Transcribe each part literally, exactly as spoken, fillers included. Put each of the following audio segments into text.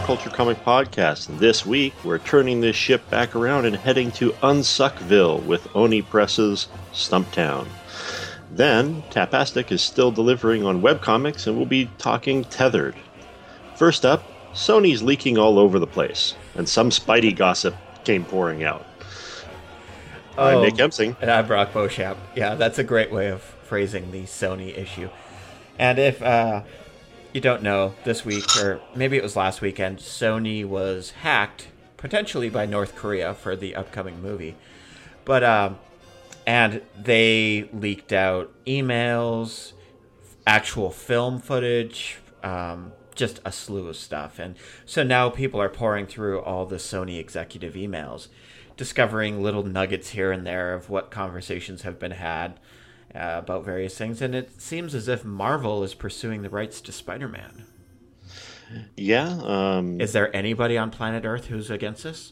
Culture Comic Podcast. This week, we're turning this ship back around and heading to Unsuckville with Oni Press's Stumptown. Then, Tapastic is still delivering on webcomics, and we'll be talking Tethered. First up, Sony's leaking all over the place, and some Spidey gossip came pouring out. Oh, I'm Nick Hemsing. And I'm Brock Beauchamp. Yeah, that's a great way of phrasing the Sony issue. And if uh, you don't know, this week, or maybe it was last weekend, Sony was hacked, potentially by North Korea, for the upcoming movie. But, um, and they leaked out emails, actual film footage, um, just a slew of stuff. And so now people are pouring through all the Sony executive emails, discovering little nuggets here and there of what conversations have been had uh, about various things. And it seems as if Marvel is pursuing the rights to Spider-Man. Yeah. Um, is there anybody on planet Earth who's against this?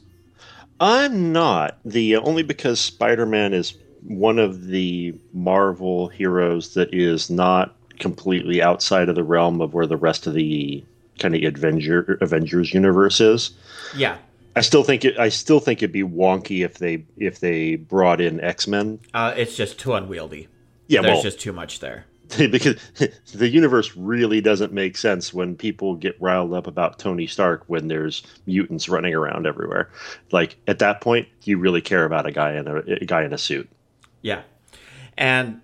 I'm not. The only because Spider-Man is one of the Marvel heroes that is not completely outside of the realm of where the rest of the kind of Avenger, Avengers universe is. Yeah. I still think it. I still think it'd be wonky if they if they brought in X-Men. Uh, it's just too unwieldy. Yeah, there's well, just too much there. Because the universe really doesn't make sense when people get riled up about Tony Stark when there's mutants running around everywhere. Like at that point, do you really care about a guy in a, a guy in a suit? Yeah, and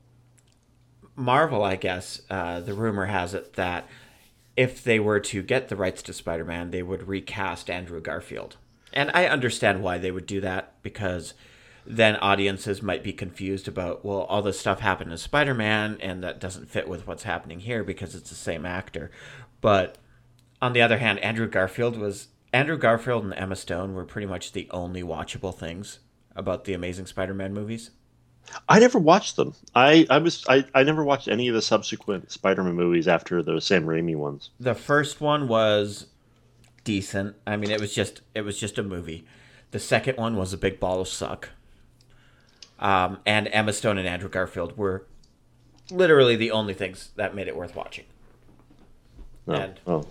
Marvel, I guess, uh, the rumor has it that if they were to get the rights to Spider-Man, they would recast Andrew Garfield. And I understand why they would do that, because then audiences might be confused about, well, all this stuff happened in Spider-Man, and that doesn't fit with what's happening here because it's the same actor. But on the other hand, Andrew Garfield was Andrew Garfield and Emma Stone were pretty much the only watchable things about the Amazing Spider-Man movies. I never watched them. I, I was I, I never watched any of the subsequent Spider-Man movies after those Sam Raimi ones. The first one was decent. I mean, it was just it was just a movie. The second one was a big ball of suck. Um, and Emma Stone and Andrew Garfield were literally the only things that made it worth watching. Oh, and, oh.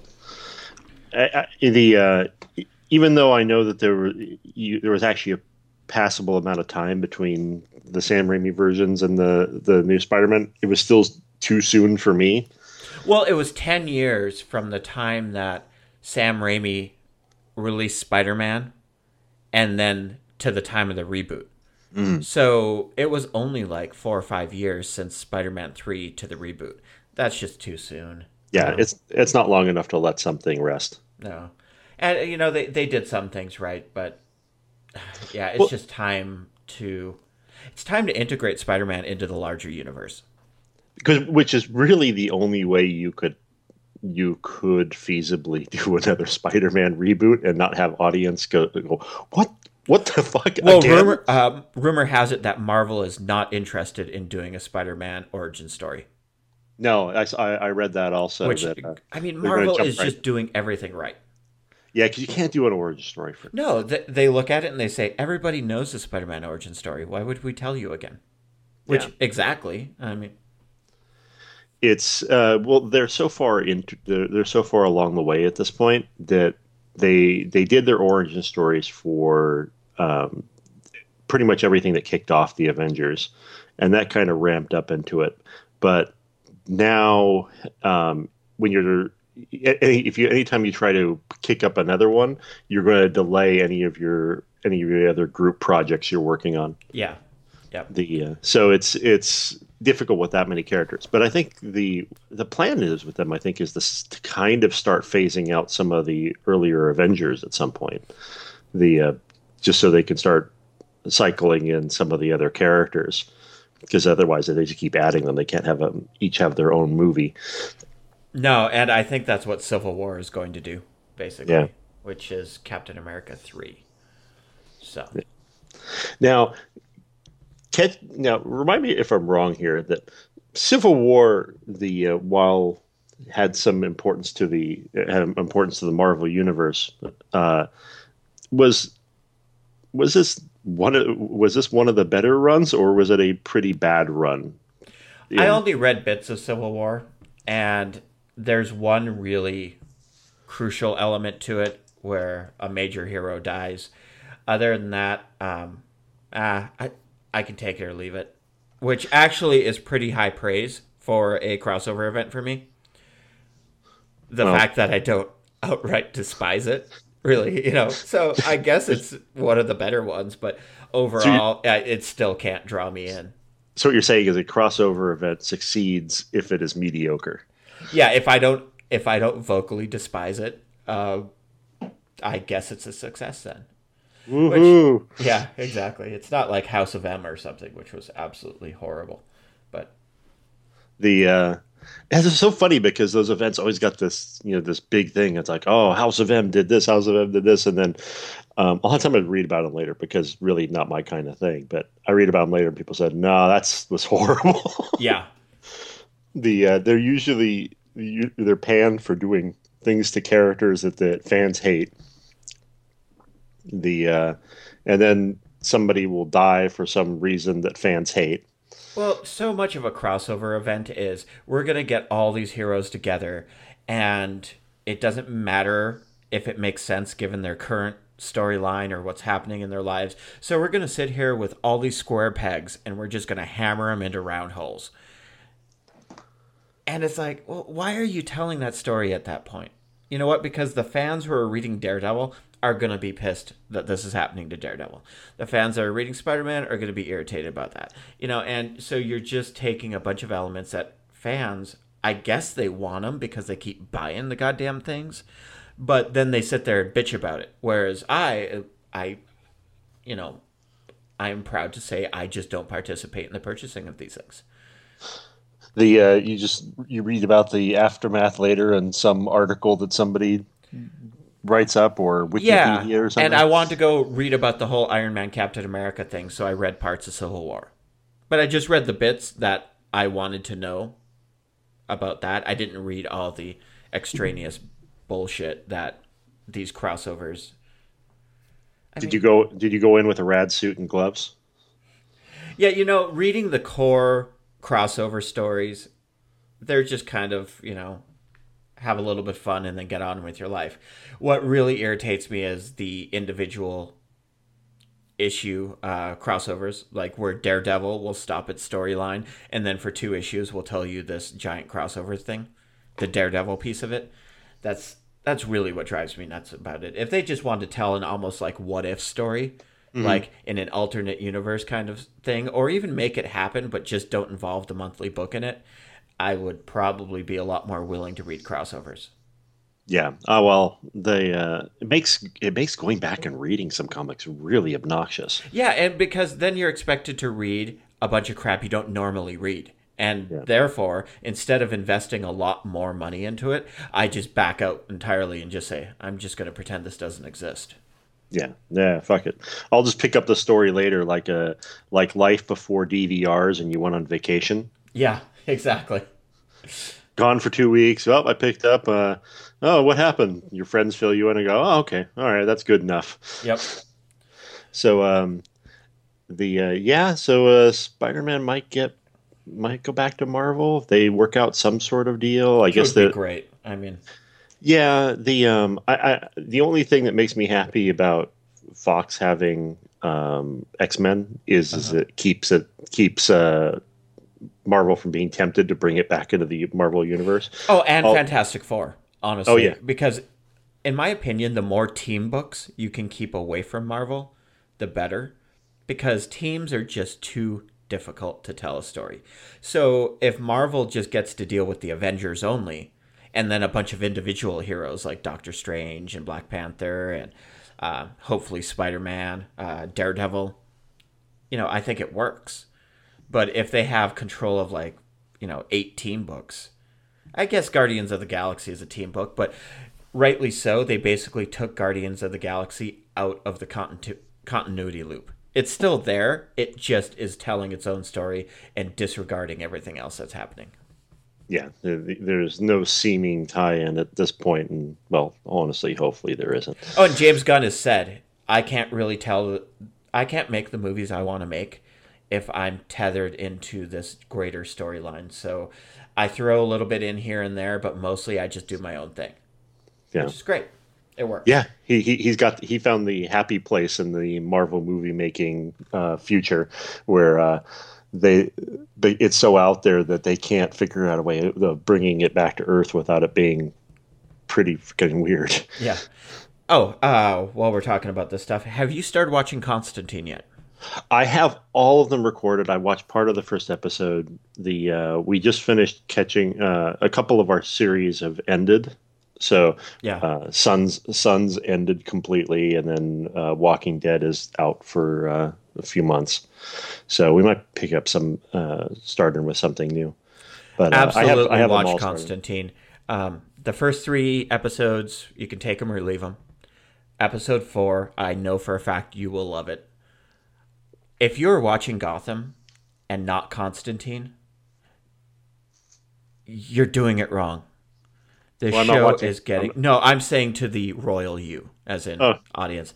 I, I, the uh, even though I know that there were you, there was actually a passable amount of time between the Sam Raimi versions and the, the new Spider-Man, it was still too soon for me. Well, it was ten years from the time that Sam Raimi released Spider-Man and then to the time of the reboot. Mm. So it was only like four or five years since Spider-Man three to the reboot. That's just too soon. Yeah, um, it's it's not long enough to let something rest. No. And, you know, they, they did some things right, but yeah, it's well, just time to it's time to integrate Spider-Man into the larger universe. Because which is really the only way you could you could feasibly do another Spider-Man reboot and not have audience go, go what what the fuck? Well, again? rumor um, rumor has it that Marvel is not interested in doing a Spider-Man origin story. No, I I read that also. Which that, uh, I mean, Marvel is right. just doing everything right. Yeah, because you can't do an origin story for. No, they, they look at it and they say, everybody knows the Spider-Man origin story. Why would we tell you again? Which, yeah. exactly, I mean. It's, uh, well, they're so far into, they're, they're so far along the way at this point that they they did their origin stories for um, pretty much everything that kicked off the Avengers. And that kind of ramped up into it. But now, um, when you're, if you anytime you try to kick up another one, you're going to delay any of your any of your other group projects you're working on. Yeah, yeah. The uh, so it's it's difficult with that many characters, but I think the the plan is with them. I think is this to kind of start phasing out some of the earlier Avengers at some point. The uh, just so they can start cycling in some of the other characters, because otherwise if they just keep adding them, they can't have them each have their own movie. No, and I think that's what Civil War is going to do, basically, yeah. which is Captain America three. So now, catch, now remind me if I'm wrong here that Civil War, the uh, while had some importance to the had importance to the Marvel universe, uh, was was this one of, was this one of the better runs, or was it a pretty bad run? I only read bits of Civil War, and there's one really crucial element to it where a major hero dies. Other than that, um, uh, I I can take it or leave it, which actually is pretty high praise for a crossover event for me. The well, fact that I don't outright despise it, really, you know. So I guess it's one of the better ones, but overall, so it still can't draw me in. So what you're saying is a crossover event succeeds if it is mediocre. Yeah, if I don't if I don't vocally despise it, uh, I guess it's a success then. Woohoo! Which, yeah, exactly. It's not like House of M or something, which was absolutely horrible. But the uh, it's so funny because those events always got this, you know, this big thing. It's like, oh, House of M did this, House of M did this, and then um, a lot of time I'd read about them later because really not my kind of thing. But I read about them later, and people said, no, that's was horrible. Yeah. The uh, they're usually they're panned for doing things to characters that the fans hate. The uh, and then somebody will die for some reason that fans hate. Well, so much of a crossover event is we're going to get all these heroes together, and it doesn't matter if it makes sense given their current storyline or what's happening in their lives. So we're going to sit here with all these square pegs, and we're just going to hammer them into round holes. And it's like, well, why are you telling that story at that point? You know what? Because the fans who are reading Daredevil are going to be pissed that this is happening to Daredevil. The fans that are reading Spider-Man are going to be irritated about that. You know, and so you're just taking a bunch of elements that fans, I guess they want them because they keep buying the goddamn things, but then they sit there and bitch about it. Whereas I, I, you know, I'm proud to say I just don't participate in the purchasing of these things. The uh, you just you read about the aftermath later in some article that somebody writes up or Wikipedia yeah, or something. And I want to go read about the whole Iron Man Captain America thing, so I read parts of Civil War. But I just read the bits that I wanted to know about that. I didn't read all the extraneous bullshit that these crossovers. I did mean, you go did you go in with a rad suit and gloves? Yeah, you know, reading the core crossover stories, they're just kind of, you know, have a little bit of fun and then get on with your life. What really irritates me is the individual issue uh, crossovers, like where Daredevil will stop its storyline and then for two issues will tell you this giant crossover thing, the Daredevil piece of it. That's that's really what drives me nuts about it. If they just wanted to tell an almost like what if story, mm-hmm. like in an alternate universe kind of thing, or even make it happen but just don't involve the monthly book in it, I would probably be a lot more willing to read crossovers. Yeah. Oh well, they uh, it makes it makes going back and reading some comics really obnoxious. Yeah, and because then you're expected to read a bunch of crap you don't normally read. And yeah. Therefore, instead of investing a lot more money into it, I just back out entirely and just say, I'm just going to pretend this doesn't exist. Yeah, yeah, fuck it. I'll just pick up the story later, like a like life before D V Rs, and you went on vacation. Yeah, exactly. Gone for two weeks. Well, I picked up. Uh, oh, what happened? Your friends fill you in and go, oh, okay, all right, that's good enough. Yep. So, um, the uh, yeah, so uh, Spider-Man might get might go back to Marvel if they work out some sort of deal. I Which guess would that be great. I mean. Yeah, the um, I, I the only thing that makes me happy about Fox having um, X-Men is, uh-huh. is it keeps it keeps uh, Marvel from being tempted to bring it back into the Marvel universe. Oh, and I'll, Fantastic Four, honestly. Oh yeah, because in my opinion, the more team books you can keep away from Marvel, the better, because teams are just too difficult to tell a story. So if Marvel just gets to deal with the Avengers only, and then a bunch of individual heroes like Doctor Strange and Black Panther and uh, hopefully Spider-Man, uh, Daredevil, you know, I think it works. But if they have control of like, you know, eight team books, I guess Guardians of the Galaxy is a team book, but rightly so, they basically took Guardians of the Galaxy out of the continu- continuity loop. It's still there, it just is telling its own story and disregarding everything else that's happening. Yeah, there's no seeming tie-in at this point, and well, honestly, hopefully there isn't. Oh, and James Gunn has said, I can't really tell, I can't make the movies I want to make if I'm tethered into this greater storyline. So I throw a little bit in here and there, but mostly I just do my own thing. Yeah. which is great. It works. Yeah, he, he he's got he found the happy place in the Marvel movie making uh, future, where uh, they, they it's so out there that they can't figure out a way of bringing it back to Earth without it being pretty freaking weird. Yeah. Oh, uh, while we're talking about this stuff, have you started watching Constantine yet? I have all of them recorded. I watched part of the first episode. The uh, we just finished catching uh, a couple of our series have ended. So Yeah. uh, Sons Sons ended completely, and then uh, Walking Dead is out for uh, a few months. So we might pick up some uh, starting with something new. But uh, Absolutely, I have, I have them watch all started. Constantine. Um, the first three episodes, you can take them or leave them. Episode four, I know for a fact you will love it. If you're watching Gotham and not Constantine, you're doing it wrong. The Well, I'm not show watching- is getting... I'm- No, I'm saying to the royal you, as in Oh. audience.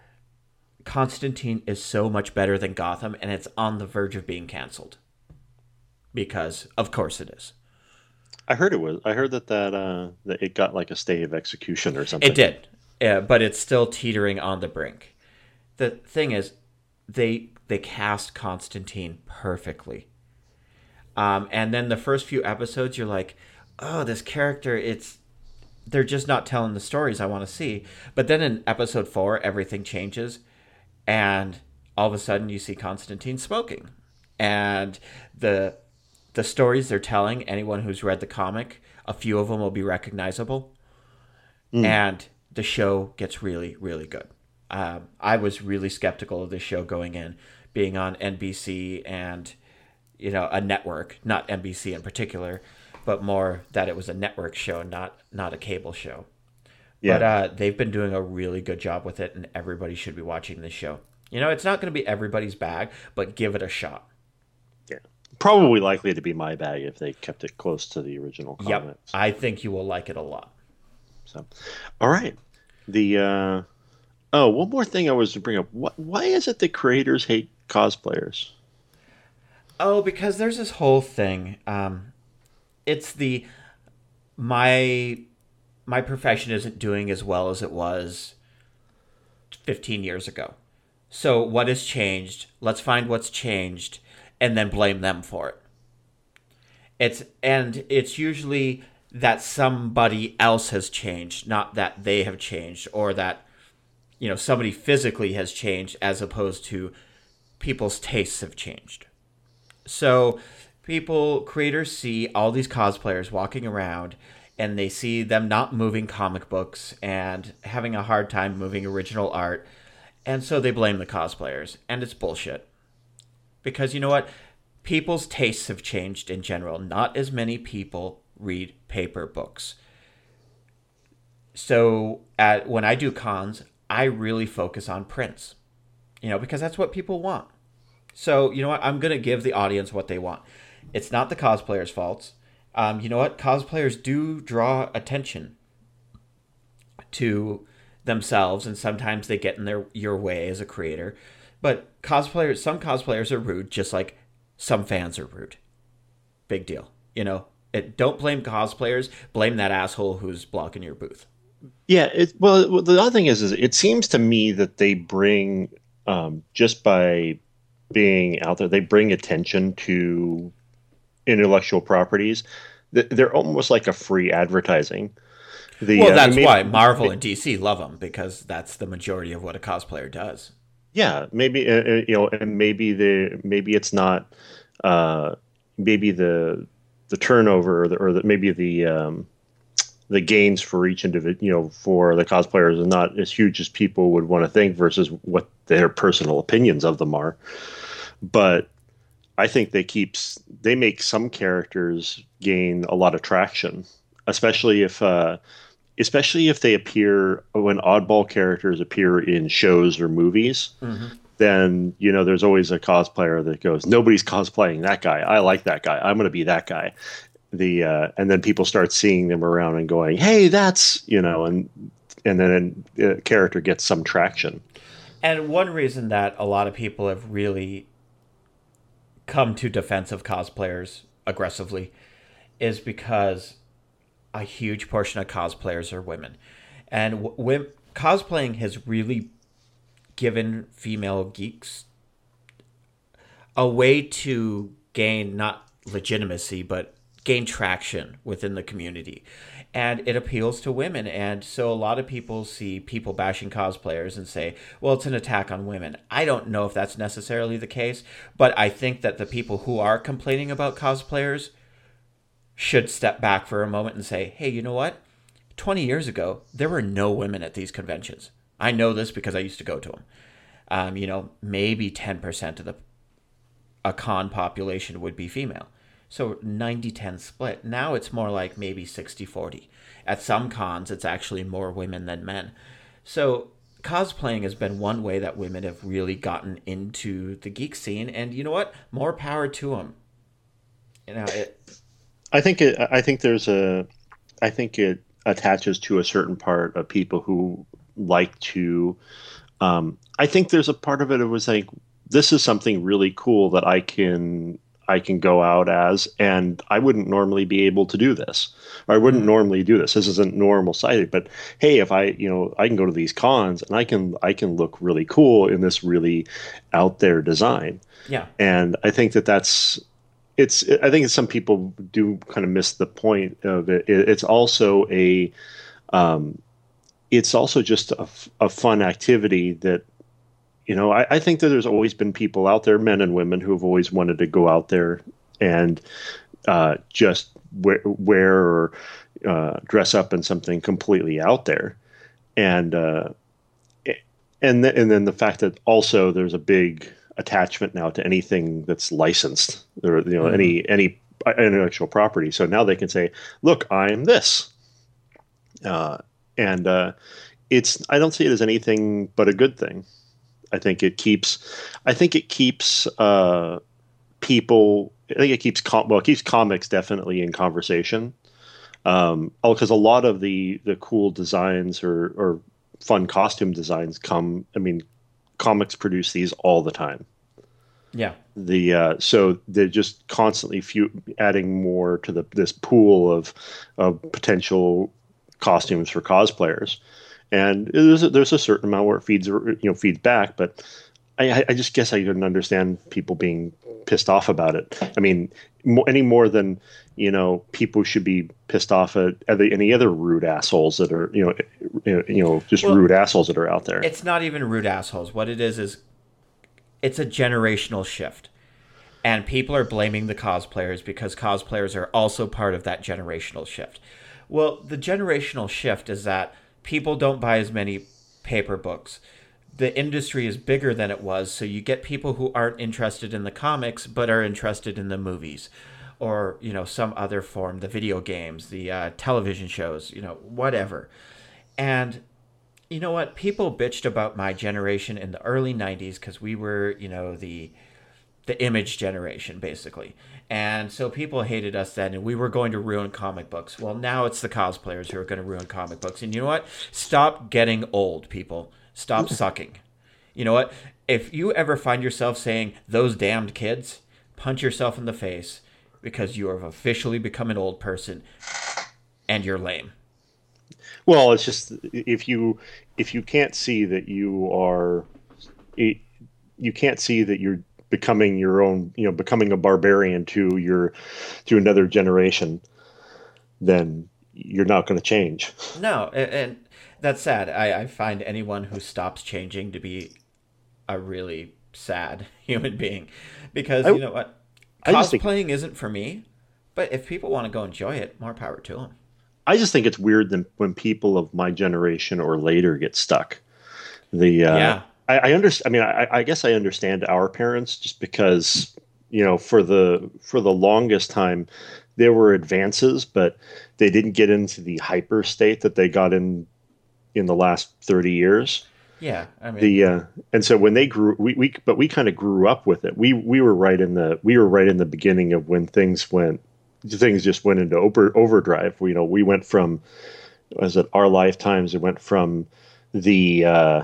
Constantine is so much better than Gotham, and it's on the verge of being canceled. Because, of course it is. I heard it was. I heard that that, uh, that it got like a stay of execution or something. It did, yeah, but it's still teetering on the brink. The thing is, they they cast Constantine perfectly. Um, and then the first few episodes, you're like, oh, this character, it's they're just not telling the stories I want to see. But then in episode four, everything changes, and all of a sudden you see Constantine smoking, and the the stories they're telling, anyone who's read the comic, a few of them will be recognizable, mm. and the show gets really, really good. Um, I was really skeptical of this show going in, being on N B C and, you know, a network, not N B C in particular, but more that it was a network show, not not a cable show. Yeah. But uh, they've been doing a really good job with it, and everybody should be watching this show. You know, it's not going to be everybody's bag, but give it a shot. Yeah. Probably likely to be my bag if they kept it close to the original comics. Yep. I think you will like it a lot. So, all right. The uh, oh, one more thing I was to bring up. What, why is it that creators hate cosplayers? Oh, because there's this whole thing. Um, it's the my my profession isn't doing as well as it was fifteen years ago. So what has changed? Let's find what's changed and then blame them for it. It's and it's usually that somebody else has changed, not that they have changed, or that, you know, somebody physically has changed as opposed to people's tastes have changed. So people, creators see all these cosplayers walking around and they see them not moving comic books and having a hard time moving original art. And so they blame the cosplayers. And it's bullshit. Because you know what? People's tastes have changed in general. Not as many people read paper books. So at, when I do cons, I really focus on prints. You know, because that's what people want. So, you know what? I'm going to give the audience what they want. It's not the cosplayers' faults. Um, you know what? Cosplayers do draw attention to themselves, and sometimes they get in their your way as a creator. But cosplayers, some cosplayers are rude, just like some fans are rude. Big deal. You know, it, don't blame cosplayers. Blame that asshole who's blocking your booth. Yeah. It, well, the other thing is, is it seems to me that they bring, um, just by being out there, they bring attention to intellectual properties. They're almost like a free advertising. The, well, that's uh, maybe, why Marvel and D C love them, because that's the majority of what a cosplayer does. Yeah, maybe uh, you know, and maybe the maybe it's not, uh, maybe the the turnover or the, or the, maybe the um, the gains for each individual, you know, for the cosplayers are not as huge as people would want to think versus what their personal opinions of them are. But I think they keeps they make some characters gain a lot of traction, especially if uh, especially if they appear when oddball characters appear in shows or movies. Mm-hmm. Then, you know, there's always a cosplayer that goes, nobody's cosplaying that guy. I like that guy. I'm going to be that guy. The uh, and then people start seeing them around and going, hey, that's, you know, and and then a character gets some traction. And one reason that a lot of people have really come to defense of cosplayers aggressively is because a huge portion of cosplayers are women. And w- w- cosplaying has really given female geeks a way to gain not legitimacy, but gain traction within the community. And it appeals to women. And so a lot of people see people bashing cosplayers and say, well, it's an attack on women. I don't know if that's necessarily the case, but I think that the people who are complaining about cosplayers should step back for a moment and say, hey, you know what? twenty years ago, there were no women at these conventions. I know this because I used to go to them. Um, you know, maybe ten percent of the a con population would be female. So ninety ten split. Now it's more like maybe sixty forty. At some cons, it's actually more women than men. So cosplaying has been one way that women have really gotten into the geek scene. And you know what? More power to them. You know, it, I think it. I think there's a. I think it attaches to a certain part of people who like to. Um, I think there's a part of it that was like, this is something really cool that I can I can go out as, and I wouldn't normally be able to do this, or I wouldn't mm-hmm. normally do this. This isn't normal sighted, but hey, if I you know I can go to these cons and I can I can look really cool in this really out there design. Yeah, and I think that that's. It's. I think some people do kind of miss the point of it. It's also a. Um, it's also just a, a fun activity that, you know, I, I think that there's always been people out there, men and women, who have always wanted to go out there and uh, just wear, wear or uh, dress up in something completely out there, and uh, and th- and then the fact that also there's a big attachment now to anything that's licensed, or you know, mm-hmm. any any intellectual property. So now they can say, "Look, I'm this," uh, and uh, it's. I don't see it as anything but a good thing. I think it keeps. I think it keeps uh, people. I think it keeps com- well, it keeps comics definitely in conversation. Um, oh, because a lot of the the cool designs or or fun costume designs come. I mean, comics produce these all the time. Yeah. The uh, so they're just constantly few, adding more to the this pool of of potential costumes for cosplayers, and there's a, there's a certain amount where it feeds you know feeds back. But I, I just guess I couldn't understand people being pissed off about it. I mean, mo- any more than you know people should be pissed off at any other rude assholes that are you know you know just well, rude assholes that are out there. It's not even rude assholes. What it is is it's a generational shift. And people are blaming the cosplayers because cosplayers are also part of that generational shift. Well, the generational shift is that people don't buy as many paper books. The industry is bigger than it was, so you get people who aren't interested in the comics but are interested in the movies or, you know, some other form, the video games, the uh, television shows, you know, whatever. And you know what? People bitched about my generation in the early nineties because we were, you know, the the image generation, basically. And so people hated us then, and we were going to ruin comic books. Well, now it's the cosplayers who are going to ruin comic books. And you know what? Stop getting old, people. Stop sucking. You know what? If you ever find yourself saying, those damned kids, punch yourself in the face because you have officially become an old person and you're lame. Well, it's just if you if you can't see that you are, you can't see that you're becoming your own, you know, becoming a barbarian to your to another generation, then you're not going to change. No, and, and that's sad. I, I find anyone who stops changing to be a really sad human being, because I, you know what, cosplaying think, isn't for me. But if people want to go enjoy it, more power to them. I just think it's weird that when people of my generation or later get stuck. The uh, yeah, I, I understand. I mean, I, I guess I understand our parents just because you know for the for the longest time there were advances, but they didn't get into the hyper state that they got in in the last thirty years. Yeah, I mean, the uh, and so when they grew, we, we but we kind of grew up with it. We we were right in the we were right in the beginning of when things went. Things just went into over, overdrive. You know, we went from, was it our lifetimes? It went from the uh,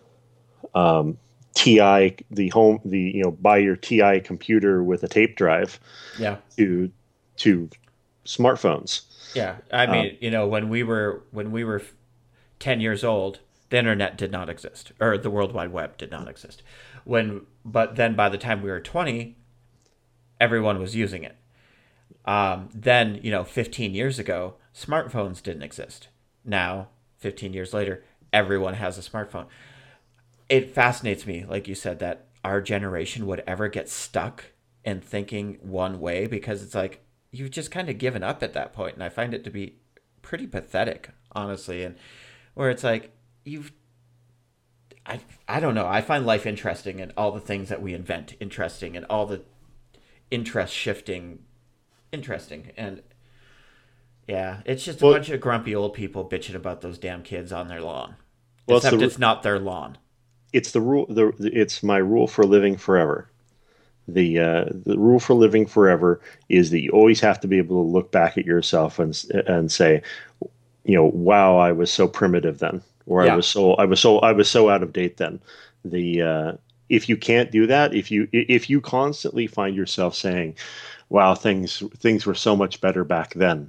um, T I, the home, the you know, buy your T I computer with a tape drive, yeah, to to smartphones. Yeah, I mean, um, you know, when we were when we were ten years old, the internet did not exist, or the World Wide Web did not exist. When, but then by the time we were twenty, everyone was using it. Um, then, you know, fifteen years ago, smartphones didn't exist. Now, fifteen years later, everyone has a smartphone. It fascinates me, like you said, that our generation would ever get stuck in thinking one way, because it's like, you've just kind of given up at that point. And I find it to be pretty pathetic, honestly. And where it's like, you've, I, I don't know. I find life interesting, and all the things that we invent interesting, and all the interest shifting interesting. And yeah, it's just a well, bunch of grumpy old people bitching about those damn kids on their lawn. Well, Except it's, the, it's not their lawn. It's the rule. The it's my rule for living forever. The uh, the rule for living forever is that you always have to be able to look back at yourself and and say, you know, wow, I was so primitive then, or yeah. I was so I was so I was so out of date then. The uh, if you can't do that, if you if you constantly find yourself saying, wow, things things were so much better back then,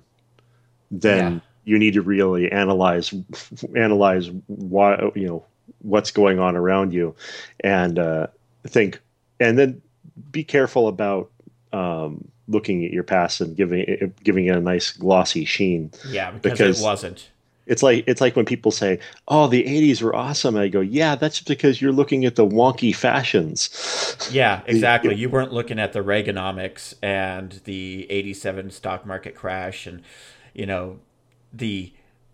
then yeah. you need to really analyze analyze why, you know, what's going on around you, and uh, think, and then be careful about um, looking at your past and giving it, giving it a nice glossy sheen. Yeah, because, because it wasn't. It's like it's like when people say, "Oh, the eighties were awesome." I go, "Yeah, that's because you're looking at the wonky fashions." Yeah, exactly. You weren't looking at the Reaganomics and the eighty-seven stock market crash, and you know the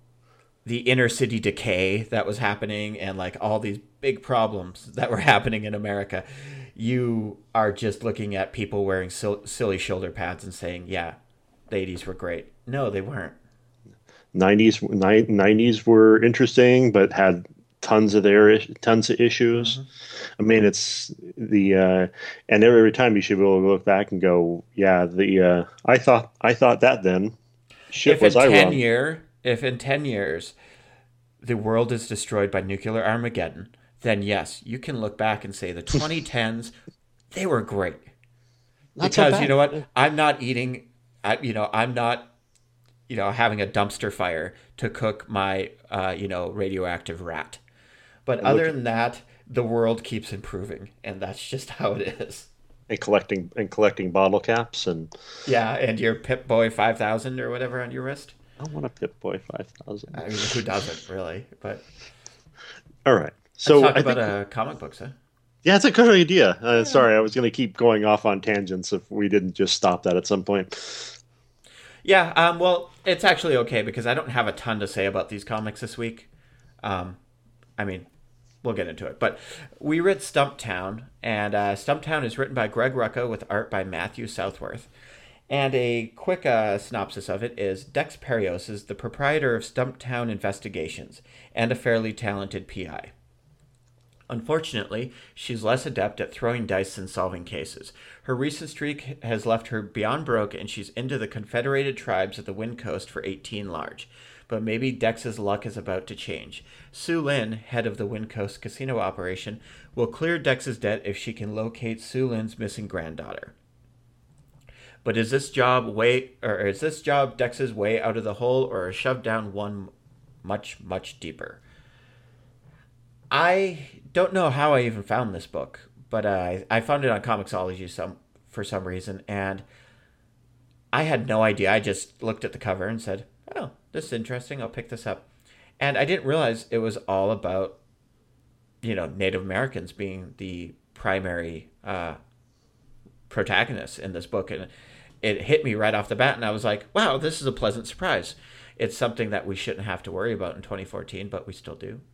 the inner city decay that was happening, and like all these big problems that were happening in America. You are just looking at people wearing sil- silly shoulder pads and saying, yeah, the eighties were great. No, they weren't. nineties nineties were interesting, but had tons of their tons of issues. Mm-hmm. I mean, it's the uh, and every time you should be able to look back and go, yeah, the uh, I thought I thought that then. Shit, if was in I ten wrong? year, if in ten years the world is destroyed by nuclear Armageddon, then yes, you can look back and say the twenty tens, they were great. Not because so you know what? I'm not eating, I, you know, I'm not, you know, having a dumpster fire to cook my, uh, you know, radioactive rat. But and other look, than that, the world keeps improving, and that's just how it is. And collecting and collecting bottle caps and yeah, and your Pip-Boy five thousand or whatever on your wrist. I want a Pip-Boy five thousand. I mean, who doesn't really? But all right. So Let's talk I about think, uh, comic books, huh? Yeah, it's a good idea. Uh, yeah. Sorry, I was going to keep going off on tangents if we didn't just stop that at some point. Yeah, um, well, it's actually okay because I don't have a ton to say about these comics this week. Um, I mean, we'll get into it. But we read Stumptown, and uh, Stumptown is written by Greg Rucka with art by Matthew Southworth. And a quick uh, synopsis of it is Dex Perios is the proprietor of Stumptown Investigations and a fairly talented P I. Unfortunately, she's less adept at throwing dice than solving cases. Her recent streak has left her beyond broke, and she's into the Confederated Tribes at the Wind Coast for eighteen large. But maybe Dex's luck is about to change. Sue Lynn, head of the Wind Coast casino operation, will clear Dex's debt if she can locate Sue Lynn's missing granddaughter. But is this job way, or is this job Dex's way out of the hole, or a shove down one much, much deeper? I don't know how I even found this book, but uh, I found it on Comixology some for some reason, and I had no idea. I just looked at the cover and said, oh, this is interesting. I'll pick this up. And I didn't realize it was all about, you know, Native Americans being the primary uh, protagonists in this book. And it hit me right off the bat, and I was like, wow, this is a pleasant surprise. It's something that we shouldn't have to worry about in twenty fourteen, but we still do.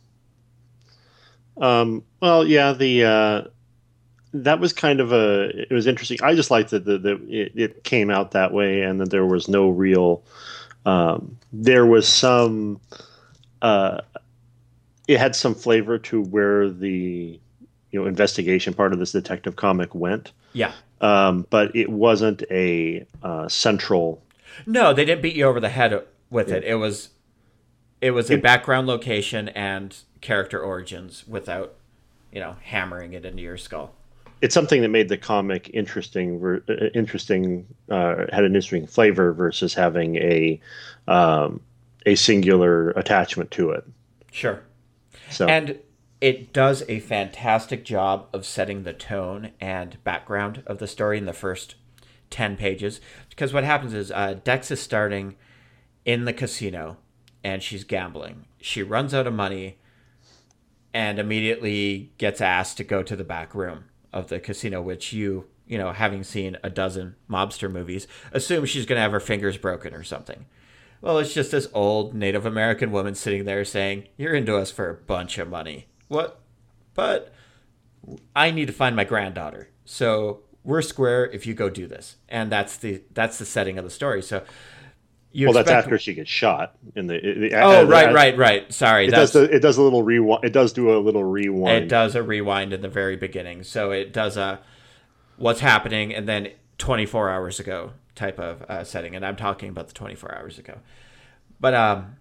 Um, well, yeah, the uh, that was kind of a it was interesting. I just liked that the, the it, it came out that way, and that there was no real um, there was some uh, it had some flavor to where the you know investigation part of this detective comic went. Yeah, um, but it wasn't a uh, central. No, they didn't beat you over the head with yeah. it. It was it was a it, background location and character origins without, you know, hammering it into your skull. It's something that made the comic interesting, interesting, uh, had an interesting flavor versus having a, um, a singular attachment to it. Sure. So And it does a fantastic job of setting the tone and background of the story in the first ten pages. Because what happens is uh, Dex is starting in the casino and she's gambling. She runs out of money and immediately gets asked to go to the back room of the casino, which you, you know, having seen a dozen mobster movies, assume she's going to have her fingers broken or something. Well, it's just this old Native American woman sitting there saying, "You're into us for a bunch of money." What? But I need to find my granddaughter. So we're square if you go do this. And that's the that's the setting of the story. So you well, expect... that's after she gets shot in the. the oh, as, right, as, right, right. Sorry, it that's... does. The, it does a little rewind. It does do a little rewind. It does a rewind in the very beginning. So it does a what's happening and then twenty-four hours ago type of uh, setting. And I'm talking about the twenty-four hours ago. But um,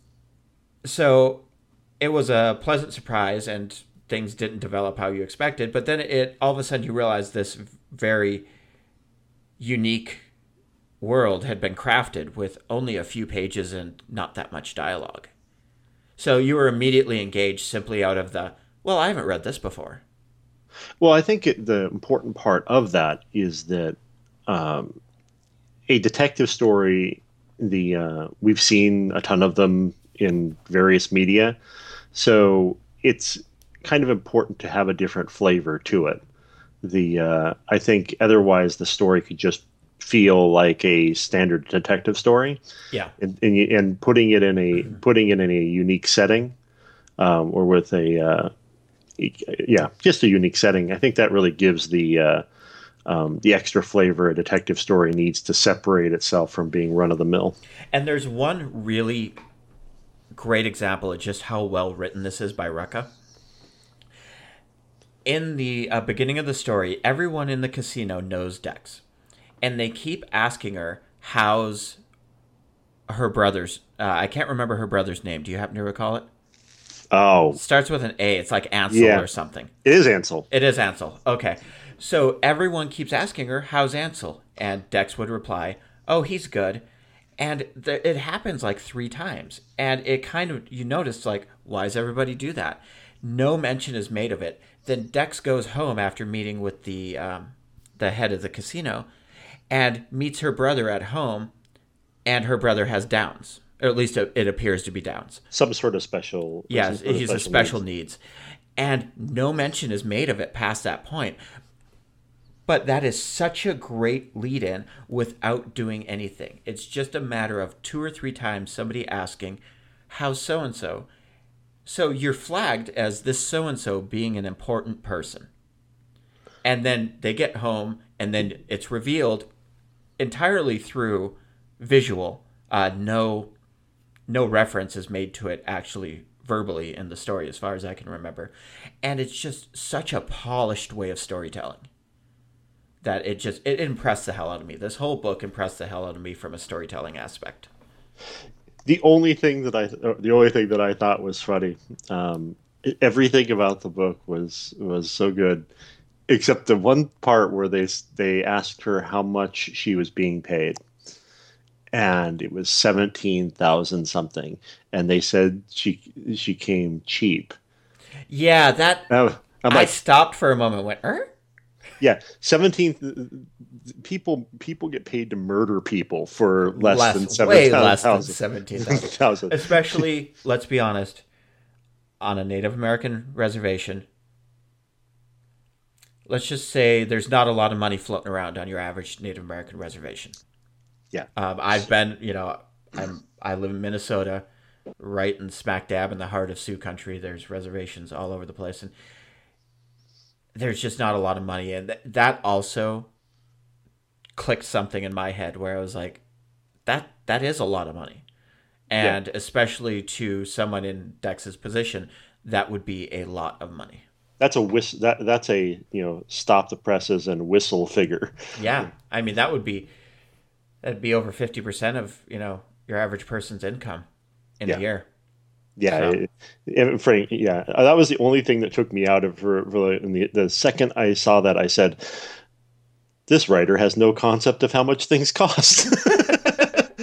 so it was a pleasant surprise, and things didn't develop how you expected. But then it all of a sudden you realize this very unique world had been crafted with only a few pages and not that much dialogue. So you were immediately engaged simply out of the, well, I haven't read this before. Well, I think it, the important part of that is that um, a detective story, the uh, we've seen a ton of them in various media, so it's kind of important to have a different flavor to it. The uh, I think otherwise the story could just feel like a standard detective story. Yeah, and and, and putting it in a mm-hmm. putting it in a unique setting, um, or with a uh, yeah, just a unique setting. I think that really gives the uh, um, the extra flavor a detective story needs to separate itself from being run of the mill. And there's one really great example of just how well written this is by Rucka. In the uh, beginning of the story, everyone in the casino knows Dex. And they keep asking her, how's her brother's... Uh, I can't remember her brother's name. Do you happen to recall it? Oh. It starts with an A. It's like Ansel yeah. or something. It is Ansel. It is Ansel. Okay. So everyone keeps asking her, how's Ansel? And Dex would reply, oh, he's good. And th- it happens like three times. And it kind of... You notice, like, why does everybody do that? No mention is made of it. Then Dex goes home after meeting with the um, the head of the casino and meets her brother at home, and her brother has Downs. Or at least it appears to be Downs. Some sort of special... Yes, sort of he's special a special needs. needs. And no mention is made of it past that point. But that is such a great lead-in without doing anything. It's just a matter of two or three times somebody asking, how's so-and-so? So you're flagged as this so-and-so being an important person. And then they get home, and then it's revealed entirely through visual. Uh, no, no reference is made to it actually verbally in the story, as far as I can remember. And it's just such a polished way of storytelling that it just it impressed the hell out of me. This whole book impressed the hell out of me from a storytelling aspect. The only thing that I the only thing that I thought was funny, um, everything about the book was was so good, except the one part where they they asked her how much she was being paid, and it was seventeen thousand something, and they said she she came cheap. Yeah, that uh, I'm I like, stopped for a moment. And went, er? Yeah, seventeen people people get paid to murder people for less, less than seven way less than seventeen thousand. Especially, let's be honest, on a Native American reservation. Let's just say there's not a lot of money floating around on your average Native American reservation. Yeah, um, I've been, you know, I'm I live in Minnesota, right in smack dab in the heart of Sioux country. There's reservations all over the place, and there's just not a lot of money. And th- that also clicked something in my head where I was like, that that is a lot of money. And yeah. especially to someone in Dex's position, that would be a lot of money. That's a whist- that that's a, you know, stop the presses and whistle figure. Yeah. I mean, that would be that'd be over fifty percent of, you know, your average person's income in yeah. a year. Yeah, so. it, Frank. Yeah, that was the only thing that took me out of her. The, the second I saw that, I said, "This writer has no concept of how much things cost."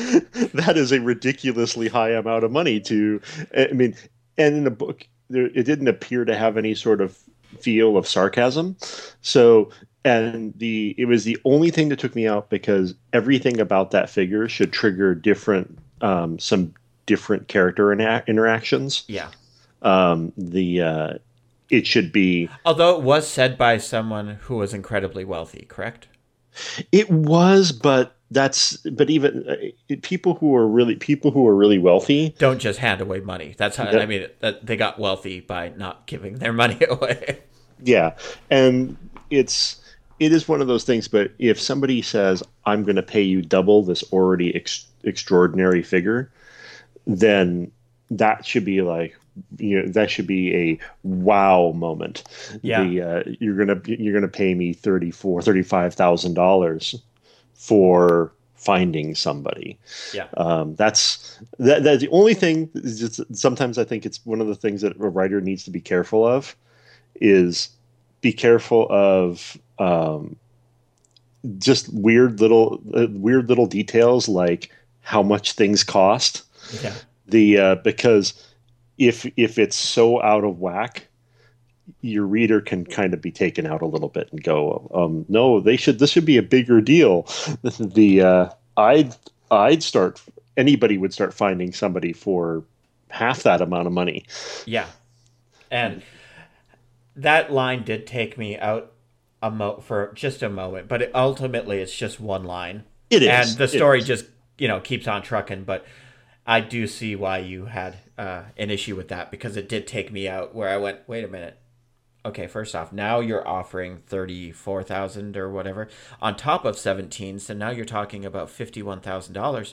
that is a ridiculously high amount of money to. I mean, and in the book, there, it didn't appear to have any sort of feel of sarcasm. So, and the it was the only thing that took me out because everything about that figure should trigger different, um, some different character ina- interactions. Yeah. Um, the uh, it should be. Although it was said by someone who was incredibly wealthy, correct? It was, but that's but even uh, people who are really people who are really wealthy don't just hand away money. That's how that, I mean that they got wealthy by not giving their money away. Yeah, and it's it is one of those things. But if somebody says, "I'm going to pay you double this already ex- extraordinary figure," then that should be like, you know, that should be a wow moment. Yeah, the, uh, you're gonna you're gonna pay me thirty four thirty five thousand dollars for finding somebody. Yeah, um, that's that. That's the only thing. Is just, sometimes I think it's one of the things that a writer needs to be careful of. Is be careful of um, just weird little uh, weird little details like how much things cost. Yeah. The uh, because if if it's so out of whack, your reader can kind of be taken out a little bit and go, um, no, they should. This should be a bigger deal. The uh, I'd I'd start. Anybody would start finding somebody for half that amount of money. Yeah, and that line did take me out a mo- for just a moment, but it, ultimately it's just one line. It is, and the story is. just you know keeps on trucking, but. I do see why you had uh, an issue with that because it did take me out where I went, wait a minute. Okay, first off, now you're offering thirty-four thousand dollars or whatever on top of seventeen, so now you're talking about fifty-one thousand dollars.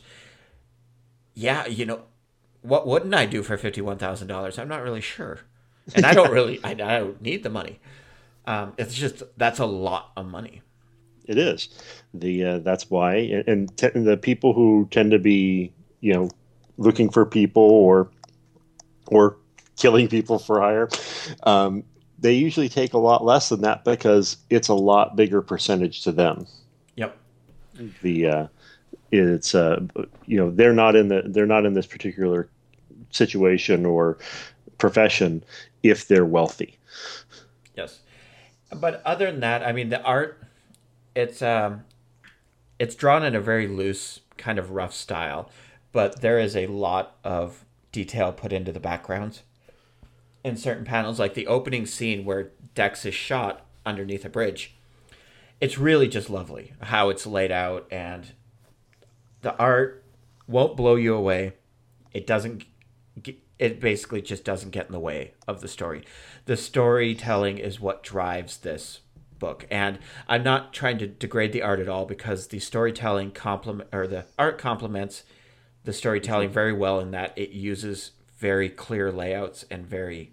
Yeah, you know, what wouldn't I do for fifty-one thousand dollars? I'm not really sure. And I don't really, I, I don't need the money. Um, it's just, that's a lot of money. It is. The uh, That's why, and, te- and the people who tend to be, you know, looking for people or or killing people for hire, um, they usually take a lot less than that because it's a lot bigger percentage to them. Yep. The uh, it's uh, you know they're not in the they're not in this particular situation or profession if they're wealthy. Yes, but other than that, I mean, the art it's um it's drawn in a very loose kind of rough style. But there is a lot of detail put into the backgrounds in certain panels, like the opening scene where Dex is shot underneath a bridge. It's really just lovely how it's laid out, and the art won't blow you away. It doesn't. It basically just doesn't get in the way of the story. The storytelling is what drives this book, and I'm not trying to degrade the art at all because the storytelling complement or the art complements the storytelling very well in that it uses very clear layouts and very.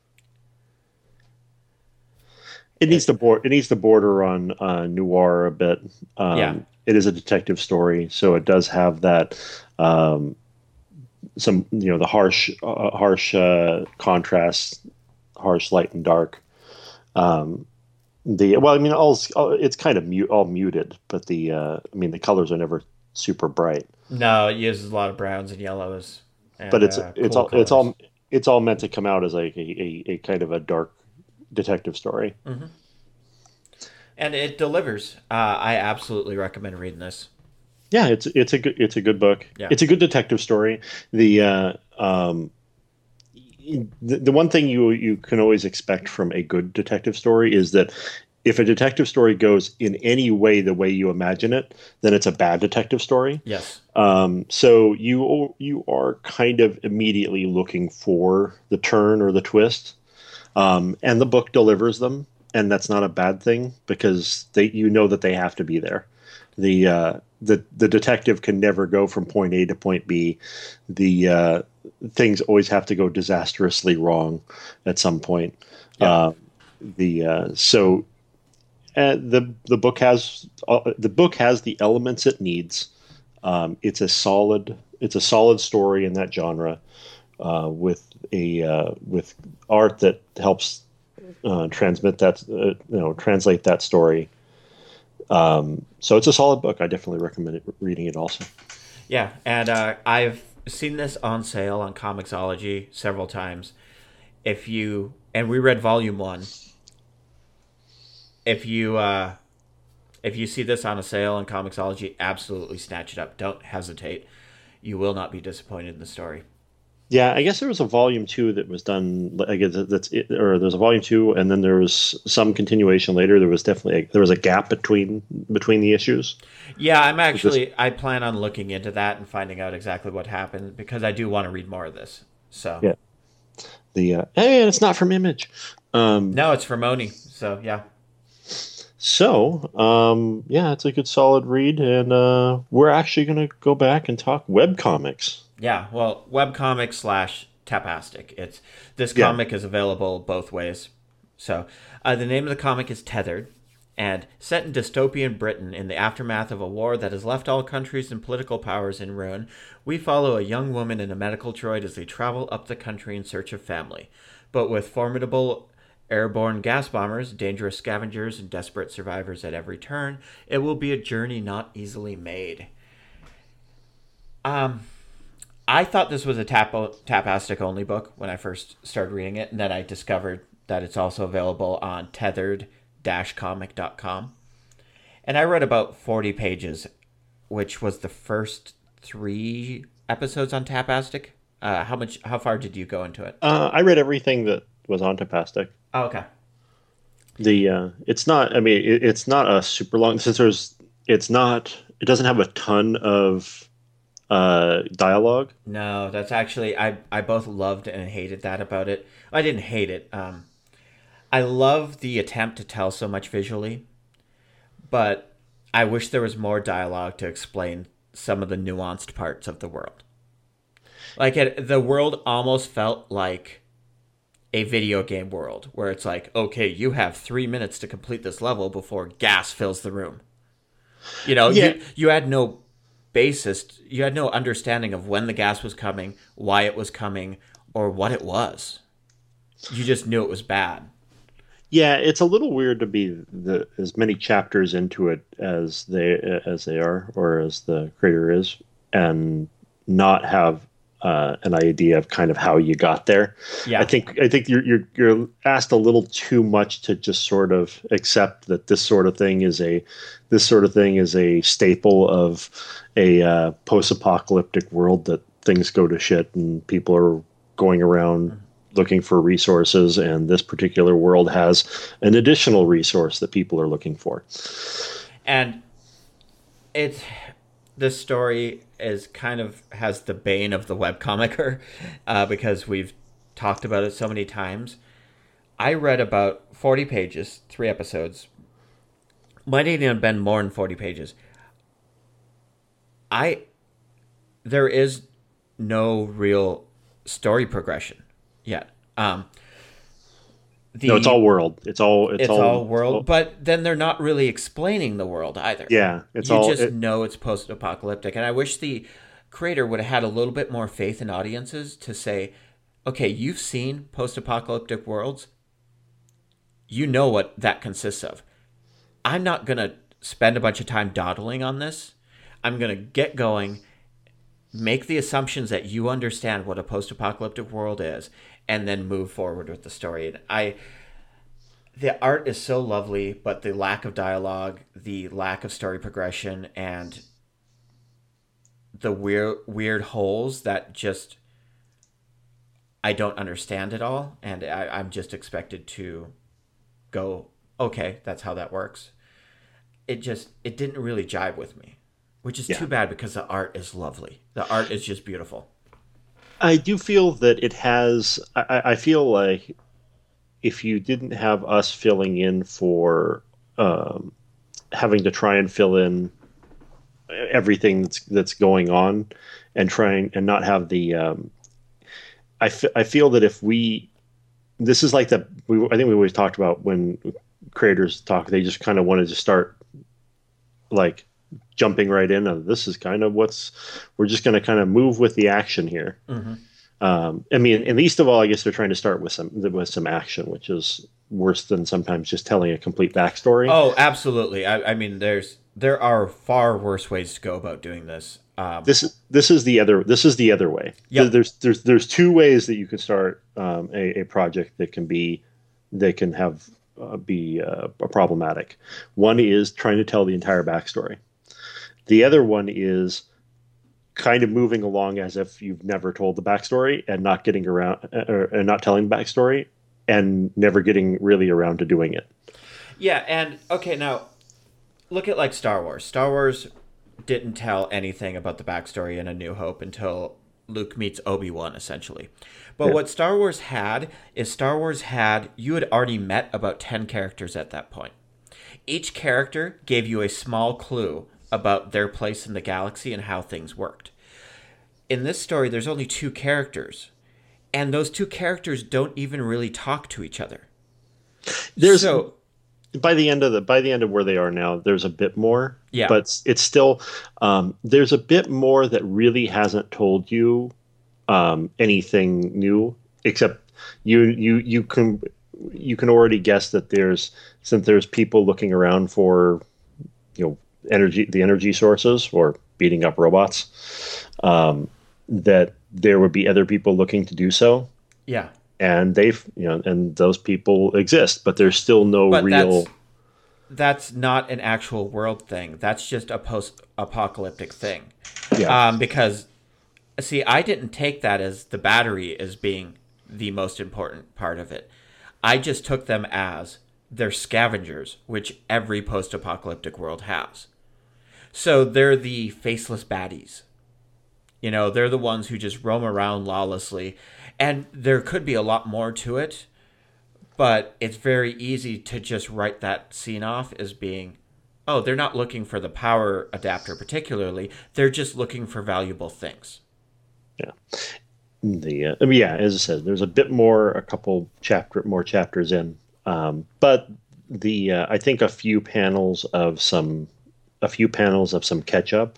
It needs to board. It needs to border on uh, noir a bit. Um, yeah, it is a detective story, so it does have that. Um, some you know the harsh, uh, harsh uh, contrast, harsh light and dark. Um, the well, I mean, all it's kind of mute, all muted, but the uh, I mean, the colors are never super bright. No, it uses a lot of browns and yellows. And, but it's uh, it's cool all colors. it's all it's all meant to come out as like a, a, a kind of a dark detective story. Mm-hmm. And it delivers. Uh, I absolutely recommend reading this. Yeah, it's it's a good it's a good book. Yeah. It's a good detective story. The uh, um, the, the one thing you you can always expect from a good detective story is that if a detective story goes in any way the way you imagine it, then it's a bad detective story. Yes. Um, so you you are kind of immediately looking for the turn or the twist, um, and the book delivers them, and that's not a bad thing because they you know that they have to be there. The uh, the the detective can never go from point A to point B. The uh, things always have to go disastrously wrong at some point. Yeah. Uh, the uh, so. Uh, the the book has uh, the book has the elements it needs. Um, it's a solid it's a solid story in that genre, uh, with a uh, with art that helps uh, transmit that uh, you know translate that story. Um, so it's a solid book. I definitely recommend it, reading it also. Yeah, and uh, I've seen this on sale on Comixology several times. If you and we read volume one. If you uh, if you see this on a sale on Comixology, absolutely snatch it up. Don't hesitate. You will not be disappointed in the story. Yeah, I guess there was a volume two that was done. I guess that's it, or there's a volume two, and then there was some continuation later. There was definitely a, there was a gap between between the issues. Yeah, I'm actually this, I plan on looking into that and finding out exactly what happened because I do want to read more of this. So yeah, the uh, hey, it's not from Image. Um, no, it's from Oni. So yeah. So, um, yeah, it's a good solid read, and uh, we're actually going to go back and talk webcomics. Yeah, well, webcomic slash Tapastic. It's this comic yeah. is available both ways. So, uh, the name of the comic is Tethered, and set in dystopian Britain in the aftermath of a war that has left all countries and political powers in ruin, we follow a young woman in a medical droid as they travel up the country in search of family. But with formidable airborne gas bombers, dangerous scavengers, and desperate survivors at every turn, it will be a journey not easily made. Um... I thought this was a tap Tapastic only book when I first started reading it, and then I discovered that it's also available on tethered dash comic dot com. And I read about forty pages, which was the first three episodes on Tapastic. Uh, how much? How far did you go into it? Uh, I read everything that was on Tapastic. Oh, okay. The uh, it's not. I mean, it, it's not a super long. Since there's, it's not. It doesn't have a ton of. Uh, dialogue. No, that's actually I, I both loved and hated that about it. I didn't hate it. Um, I love the attempt to tell so much visually, but I wish there was more dialogue to explain some of the nuanced parts of the world. Like it, the world almost felt like a video game world where it's like, okay, you have three minutes to complete this level before gas fills the room. You know, yeah. you you had no. basis, you had no understanding of when the gas was coming, why it was coming, or what it was. You just knew it was bad. Yeah, it's a little weird to be the, as many chapters into it as they as they are, or as the creator is, and not have uh, an idea of kind of how you got there. Yeah, I think I think you're you're you're asked a little too much to just sort of accept that this sort of thing is a this sort of thing is a staple of a uh, post-apocalyptic world, that things go to shit and people are going around mm-hmm. looking for resources, and this particular world has an additional resource that people are looking for. And it's this story is kind of has the bane of the webcomicer uh, because we've talked about it so many times. I read about forty pages, three episodes. Might even have been more than forty pages. I there is no real story progression yet. Um, the, no, it's all world. It's all it's, it's all, all world. all, but then they're not really explaining the world either. Yeah, it's you all. You just it, know it's post-apocalyptic, and I wish the creator would have had a little bit more faith in audiences to say, "Okay, you've seen post-apocalyptic worlds. You know what that consists of. I'm not gonna spend a bunch of time dawdling on this. I'm gonna get going." Make the assumptions that you understand what a post-apocalyptic world is, and then move forward with the story. And I, the art is so lovely, but the lack of dialogue, the lack of story progression, and the weird, weird holes that just I don't understand at all, and I, I'm just expected to go, okay, that's how that works. It just it didn't really jive with me. Which is yeah. too bad because the art is lovely. The art is just beautiful. I do feel that it has... I, I feel like if you didn't have us filling in for... Um, having to try and fill in everything that's, that's going on and trying and not have the... Um, I, f- I feel that if we... This is like the... We, I think we always talked about when creators talk, they just kind of wanted to start like... jumping right in. Uh, this is kind of what's we're just going to kind of move with the action here. Mm-hmm. Um, I mean, and least of all, I guess they're trying to start with some with some action, which is worse than sometimes just telling a complete backstory. Oh, absolutely. I, I mean, there's there are far worse ways to go about doing this. Um, This this is the other this is the other way. Yep. There's there's there's two ways that you can start um, a, a project that can be that can have uh, be uh, problematic. One is trying to tell the entire backstory. The other one is kind of moving along as if you've never told the backstory and not getting around or, and not telling the backstory and never getting really around to doing it. Yeah, and okay, now look at like Star Wars. Star Wars didn't tell anything about the backstory in A New Hope until Luke meets Obi-Wan, essentially. But yeah. What Star Wars had is Star Wars had, you had already met about ten characters at that point. Each character gave you a small clue about their place in the galaxy and how things worked. In this story, there's only two characters, and those two characters don't even really talk to each other. There's so, by the end of the by the end of where they are now, there's a bit more. Yeah. But it's still um, there's a bit more that really hasn't told you um, anything new, except you you you can you can already guess that there's since there's people looking around for you know energy the energy sources or beating up robots, um, that there would be other people looking to do so. Yeah. And they've, you know, and those people exist, but there's still no but real. That's, that's not an actual world thing. That's just a post-apocalyptic thing. Yeah. Um, because, see, I didn't take that as the battery as being the most important part of it. I just took them as they're scavengers, which every post-apocalyptic world has. So they're the faceless baddies. You know, they're the ones who just roam around lawlessly. And there could be a lot more to it, but it's very easy to just write that scene off as being, oh, they're not looking for the power adapter particularly. They're just looking for valuable things. Yeah. The uh, I mean, yeah, as I said, there's a bit more, a couple chapter, more chapters in, um, but the uh, I think a few panels of some, a few panels of some catch up.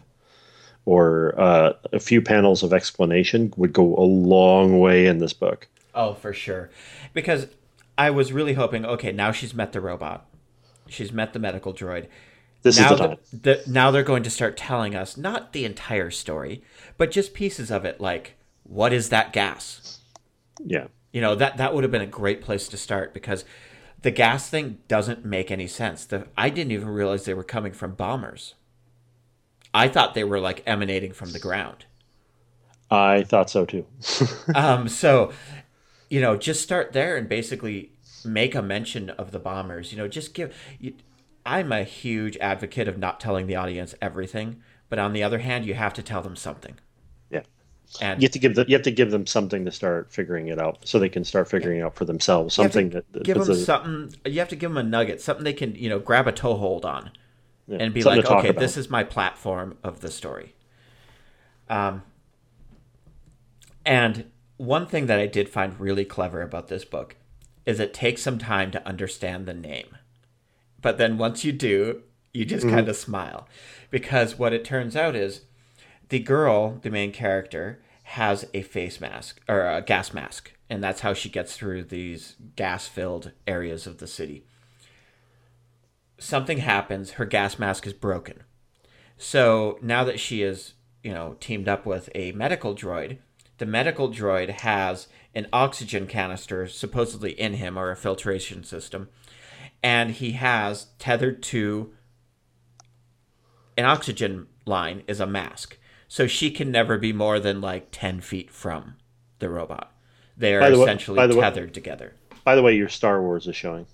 Or uh, a few panels of explanation would go a long way in this book. Oh, for sure. Because I was really hoping, okay, now she's met the robot. She's met the medical droid. This now is the time. The, the, now they're going to start telling us, not the entire story, but just pieces of it, like, what is that gas? Yeah. You know, that, that would have been a great place to start, because the gas thing doesn't make any sense. The, I didn't even realize they were coming from bombers. I thought they were like emanating from the ground. I thought so too. um, so, you know, just start there and basically make a mention of the bombers. You know, just give. You, I'm a huge advocate of not telling the audience everything, but on the other hand, you have to tell them something. Yeah, and you have to give them. You have to give them something to start figuring it out, so they can start figuring yeah. it out for themselves. Something that, that give them a, something. You have to give them a nugget, something they can, you know, grab a toehold on. Yeah, and be like, okay, about. This is my platform of the story. Um, and one thing that I did find really clever about this book is it takes some time to understand the name. But then once you do, you just mm-hmm. kind of smile. Because what it turns out is the girl, the main character, has a face mask, or a gas mask. And that's how she gets through these gas-filled areas of the city. Something happens, her gas mask is broken. So now that she is, you know, teamed up with a medical droid, the medical droid has an oxygen canister supposedly in him, or a filtration system, and he has tethered to an oxygen line is a mask. So she can never be more than like ten feet from the robot. They are the essentially way, tethered way, together. By the way, your Star Wars is showing.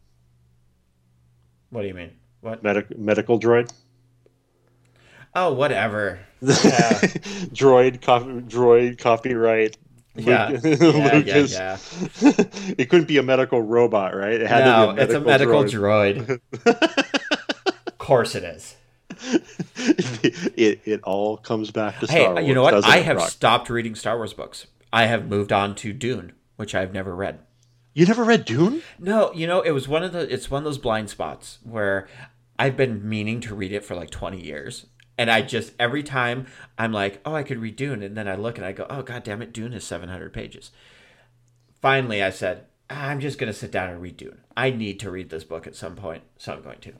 What do you mean? What? Medi- medical droid? Oh, whatever. Yeah. droid, copy, droid, copyright. Yeah. Luke, yeah, Lucas. yeah, yeah. It couldn't be a medical robot, right? It had no, to be a it's a medical droid. droid. Of course it is. It, it all comes back to Star hey, Wars. Hey, you know what? I have rock? stopped reading Star Wars books. I have moved on to Dune, which I've never read. You never read Dune? No, you know, it was one of the it's one of those blind spots where I've been meaning to read it for like twenty years. And I just, every time I'm like, oh, I could read Dune. And then I look and I go, oh, God damn it, Dune is seven hundred pages. Finally, I said, I'm just going to sit down and read Dune. I need to read this book at some point, so I'm going to.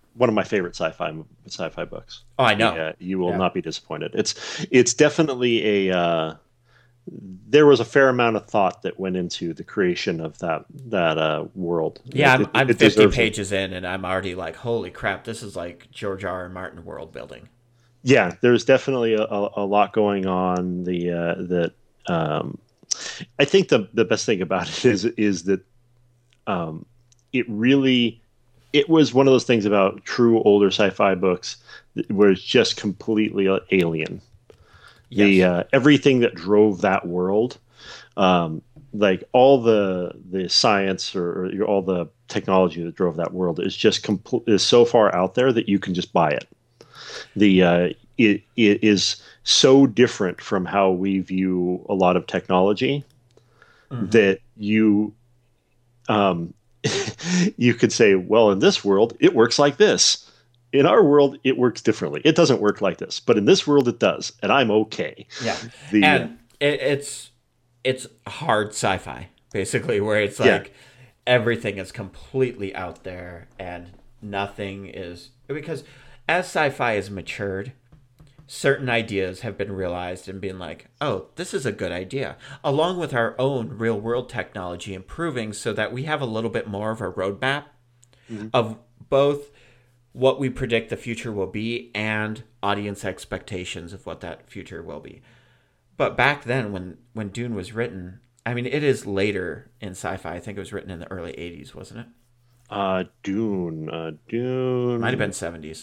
one of my favorite sci-fi sci-fi books. Oh, I know. Yeah, you will Yeah. not be disappointed. It's it's definitely a uh, there was a fair amount of thought that went into the creation of that that uh, world. Yeah, It, I'm, it, I'm it fifty deserves it. pages in, and I'm already like, holy crap, this is like George R. R. Martin world building. Yeah, there's definitely a, a, a lot going on. The uh, that um, I think the the best thing about it is is that um, it really it was one of those things about true older sci-fi books where it's just completely alien. The Yes. uh, everything that drove that world, um, like all the the science or, or all the technology that drove that world is just compl- is so far out there that you can just buy it. The uh, it, it is so different from how we view a lot of technology Hmm. that you um, you could say, well, in this world, it works like this. In our world, it works differently. It doesn't work like this, but in this world, it does, and I'm okay. Yeah, The uh, and it, it's it's hard sci-fi basically, where it's yeah, like everything is completely out there and nothing is because as sci-fi has matured, certain ideas have been realized and been like, oh, this is a good idea, along with our own real world technology improving so that we have a little bit more of a roadmap mhm. of both what we predict the future will be and audience expectations of what that future will be. But back then, when when Dune was written, I mean, it is later in sci-fi. I think it was written in the early eighties, wasn't it? uh, Dune, uh, Might have been Dune. seventies.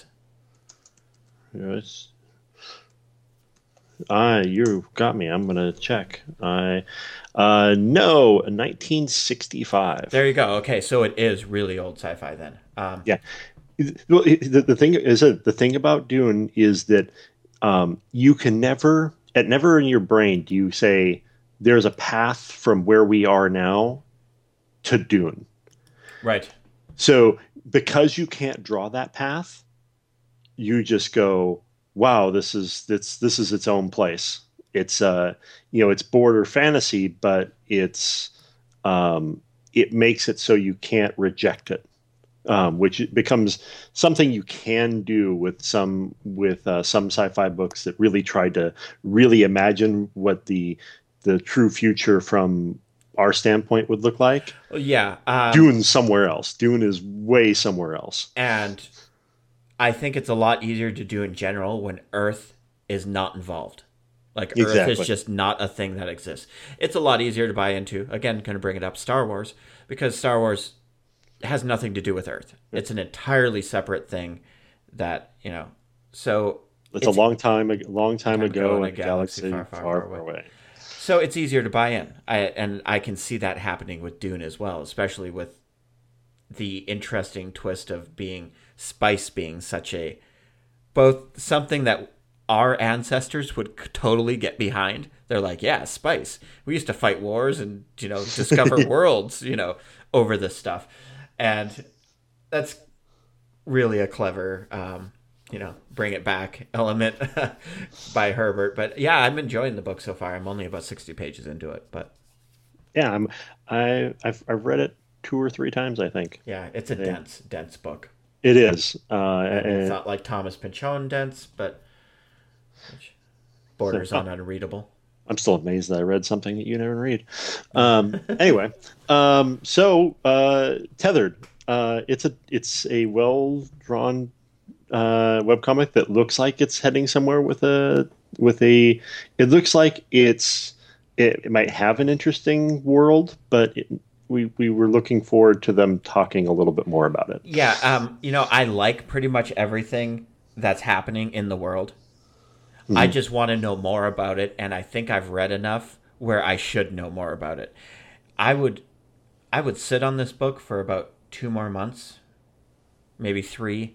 Yes. Ah, you got me. I'm gonna check. I uh, no, nineteen sixty-five. There you go. Okay, so it is really old sci-fi then. Um, Yeah. Well, the, the thing is that the thing about Dune is that um, you can never, at never in your brain do you say there's a path from where we are now to Dune. right. So because you can't draw that path, you just go, wow, this is this this is its own place. It's uh you know it's border fantasy, but it's um, it makes it so you can't reject it, um, which becomes something you can do with some with uh, some sci-fi books that really try to really imagine what the the true future from our standpoint would look like. Well, yeah. Um, Dune's somewhere else. Dune is way somewhere else. and I think it's a lot easier to do in general when Earth is not involved. Like Earth is Exactly. just not a thing that exists. It's a lot easier to buy into. Again, going to bring it up Star Wars because Star Wars has nothing to do with Earth. It's an entirely separate thing that, you know. So It's a it's long time, a long time time ago ago in in a a galaxy galaxy far, far, far, far far away. away. So it's easier to buy in. I and I can see that happening with Dune as well, especially with the interesting twist of being spice being such a both something that our ancestors would totally get behind. They're like, yeah, spice. We used to fight wars and, you know, discover worlds, you know, over this stuff. And that's really a clever, um, you know, bring it back element by Herbert. But yeah, I'm enjoying the book so far. I'm only about sixty pages into it, but Yeah, I'm, I I've, I've read it two or three times, I think. yeah, it's a They- dense, dense book. It is, uh, And it's and not like Thomas Pynchon dense, but which so, borders oh, on unreadable. I'm still amazed that I read something that you never read. Um, anyway, um, so uh, Tethered, uh, it's a it's a well drawn uh, webcomic that looks like it's heading somewhere with a with a. It looks like it's it, it might have an interesting world, but it, we we were looking forward to them talking a little bit more about it. Yeah, um, you know, I like pretty much everything that's happening in the world. I Mhm. just want to know more about it, and I think I've read enough where I should know more about it. I would, I would sit on this book for about two more months, maybe three.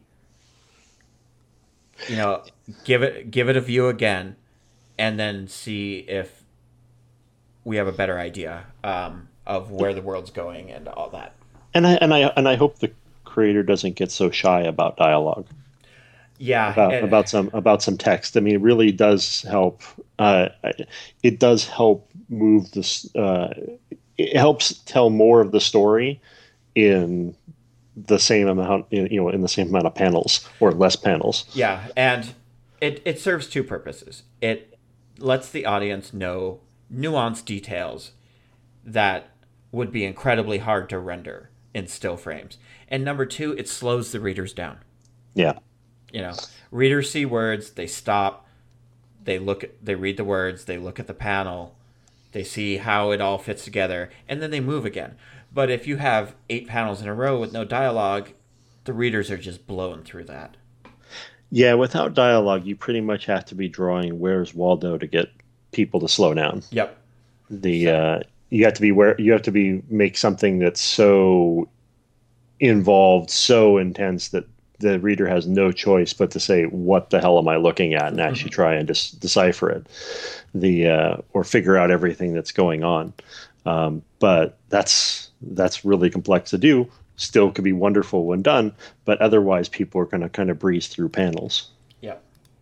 You know, give it give it a view again, and then see if we have a better idea um, of where the world's going and all that. And I and I and I hope the creator doesn't get so shy about dialogue. Yeah, about it, about some about some text. I mean, it really does help. Uh, it does help move this. Uh, it helps tell more of the story in the same amount, you know, in the same amount of panels or less panels. Yeah, and it it serves two purposes. It lets the audience know nuanced details that would be incredibly hard to render in still frames. And number two, it slows the readers down. Yeah. You know, readers see words, they stop, they look at, they read the words, they look at the panel, they see how it all fits together, and then they move again. But if you have eight panels in a row with no dialogue, the readers are just blown through that. Yeah, without dialogue, you pretty much have to be drawing Where's Waldo to get people to slow down. Yep. The so. uh, you have to be where you have to be make something that's so involved, so intense that the reader has no choice but to say, "What the hell am I looking at?" and actually mm-hmm. try and just decipher it, the uh, or figure out everything that's going on. Um, but that's that's really complex to do. Still could be wonderful when done, but otherwise people are going to kind of breeze through panels. Yeah.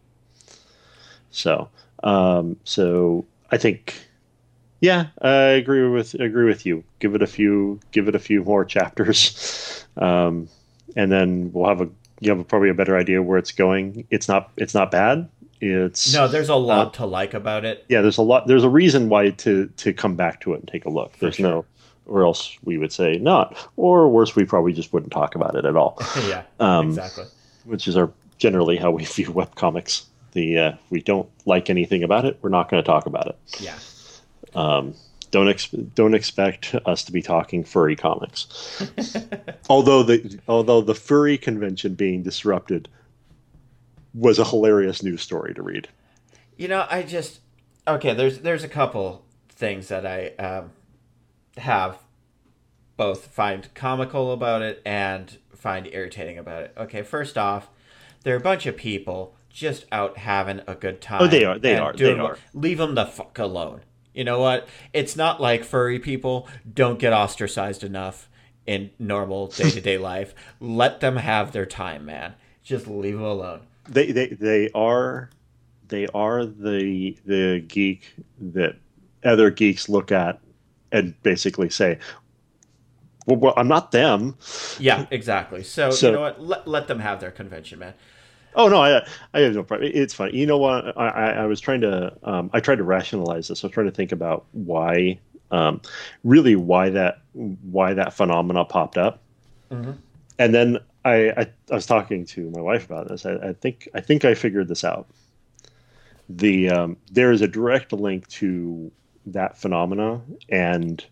So, um, so I think, yeah, I agree with agree with you. Give it a few, give it a few more chapters, um, and then we'll have a you have a, probably a better idea where it's going. It's not it's not bad. It's no, there's a lot uh, to like about it. Yeah, there's a lot. There's a reason why to to come back to it and take a look. For there's sure. no. Or else we would say not, or worse, we probably just wouldn't talk about it at all. yeah, um, exactly. Which is our generally how we view webcomics. The uh, we don't like anything about it, we're not going to talk about it. Yeah. Um, don't ex- don't expect us to be talking furry comics. although the although the furry convention being disrupted was a hilarious news story to read. You know, I just okay. There's there's a couple things that I. Um, have both find comical about it and find irritating about it. Okay, first off, there are a bunch of people just out having a good time. Oh, they are. They are. They are. Leave them the fuck alone. You know what? It's not like furry people don't get ostracized enough in normal day-to-day life. Let them have their time, man. Just leave them alone. They they they are they are the the geek that other geeks look at and basically say, well, well, I'm not them. Yeah, exactly. So, so you know what? Let, let them have their convention, man. Oh, no, I I have no problem. It's funny. You know what? I, I, I was trying to, um, I tried to rationalize this. I was trying to think about why, um, really why that, why that phenomena popped up. Mm-hmm. And then I, I, I was talking to my wife about this. I, I think, I think I figured this out. The, um, there is a direct link to that phenomena and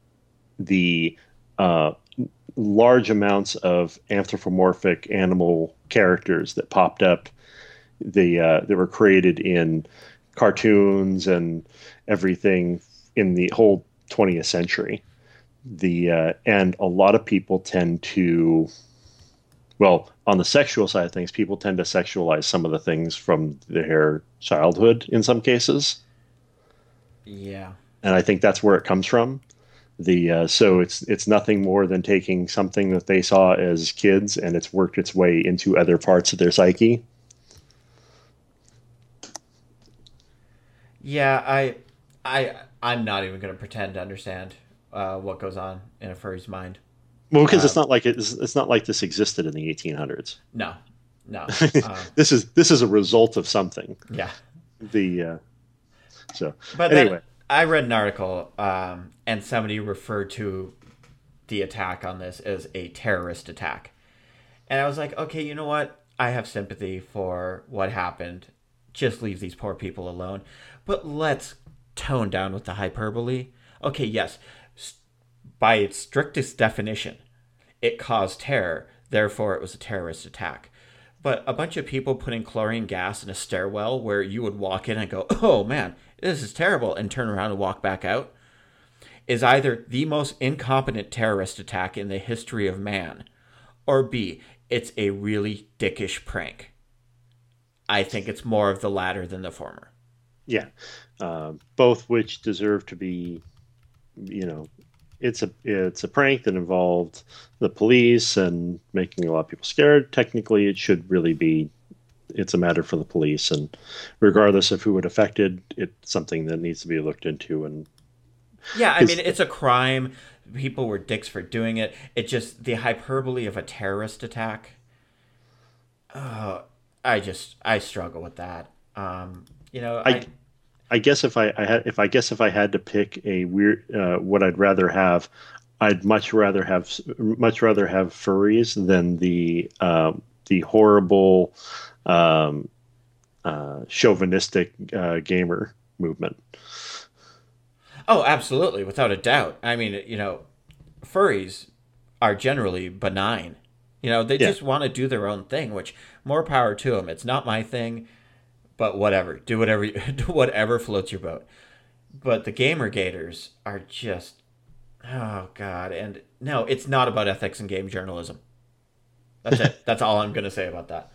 the uh, large amounts of anthropomorphic animal characters that popped up, the uh, that were created in cartoons and everything in the whole twentieth century. The uh, and a lot of people tend to, well, on the sexual side of things, people tend to sexualize some of the things from their childhood in some cases. Yeah, and I think that's where it comes from. The uh, so it's it's nothing more than taking something that they saw as kids and it's worked its way into other parts of their psyche. Yeah, I, I, I'm not even going to pretend to understand uh, what goes on in a furry's mind. Well, because um, it's not like it's, it's not like this existed in the eighteen hundreds. No, no. Um, this is this is a result of something. Yeah. The uh, so but anyway. Then I read an article um, and somebody referred to the attack on this as a terrorist attack. And I was like, okay, you know what? I have sympathy for what happened. Just leave these poor people alone. But let's tone down with the hyperbole. Okay, yes, by its strictest definition, it caused terror. Therefore, it was a terrorist attack. But a bunch of people putting chlorine gas in a stairwell where you would walk in and go, oh man, this is terrible, and turn around and walk back out, is either the most incompetent terrorist attack in the history of man, or B, it's a really dickish prank. I think it's more of the latter than the former. Yeah, uh, both which deserve to be, you know, it's a it's a prank that involved the police and making a lot of people scared. Technically, it should really be, it's a matter for the police, and regardless of who it affected, it's something that needs to be looked into and Yeah, I mean, it's a crime. People were dicks for doing it. It just, the hyperbole of a terrorist attack. Oh, I just, I struggle with that. Um, you know, I, I, I guess if I, I had, if I guess if I had to pick a weird, uh, what I'd rather have, I'd much rather have, much rather have furries than the, um, the horrible, um, uh, chauvinistic uh, gamer movement. Oh, absolutely, without a doubt. I mean, you know, furries are generally benign. You know, they Yeah. just want to do their own thing, which more power to them. It's not my thing, but whatever. Do whatever do whatever floats your boat. But the gamer gators are just, oh god, and no, it's not about ethics and game journalism. That's it. That's all I'm going to say about that.